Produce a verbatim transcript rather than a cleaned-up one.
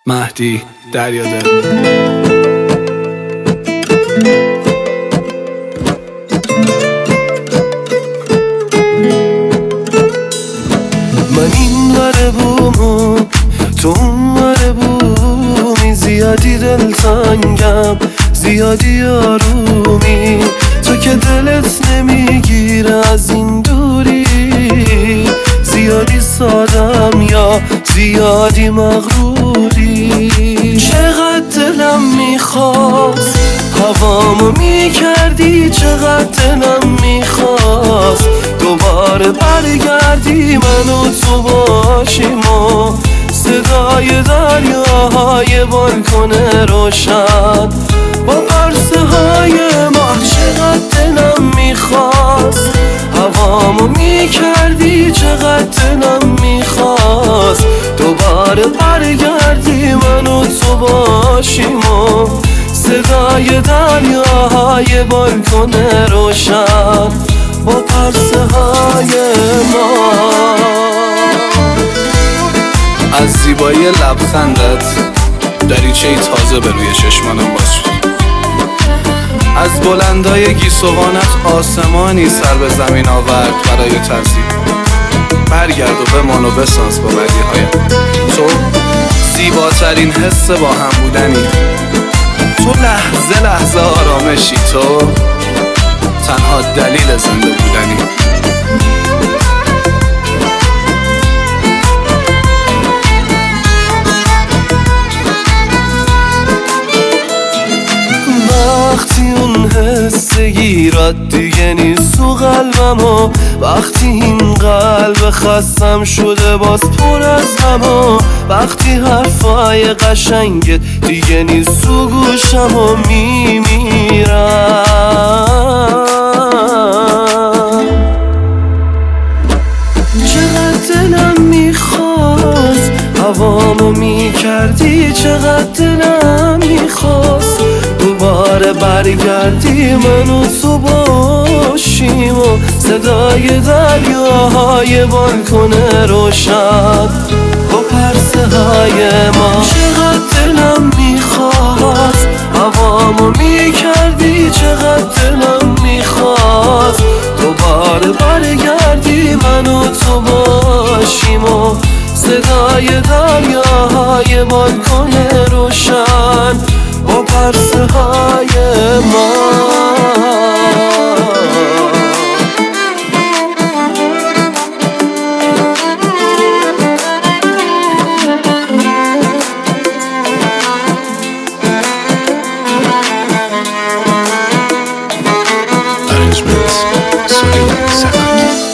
مهدی دریادل. من این وره بومو تو اون وره بومی، زیادی دلتنگم زیادی آرومی، تو که دلت نمیگیره از این دوری، زیادی سادم یا زیادی مغروری. چقدر دلم میخواست هوامو میکردی، چقدر دلم میخواست دوباره برگردی من و تو باشیم و صدای دریاهای بالکن روشن با پرسه های ماه. چقدر دلم میخواست هوامو میکردی، چقدر دلم میخواست دوباره برگردی من و تو باشیم و صدای دریاهای بالکن روشن با پرسه های ما. از زیبایی لبخندت دریچه‌ای تازه به روی چشمانم باز شد. از بلندای گیسوانت آسمانی سر به زمین آورد برای ترسیم. برگرد و بمان و بساز با بدیهایم. تو زیباترین حس با هم بودنی، تو لحظه لحظه آرامشی، تو تنها دلیل زنده بودنی. وقتی اون حس گیرد دیگه نیست تو قلبم و وقتی این قلب خستم شده باز پر از غم و وقتی حرفای قشنگت دیگه نیست تو گوشم و میمیرم. چقدر دلم میخواست هوامو میکردی، چقدر دلم میخواست دوباره برگردی من و تو باشیم و صدای دریاهای بالکن روشن با پرسه های ما. چقدر دلم میخواست هوامو میکردی، چقدر دلم میخواست دوباره برگردی من و تو باشیم و صدای دریاهای بالکن روشن با پرسه های ما. Arrangements Suleiman Sakat.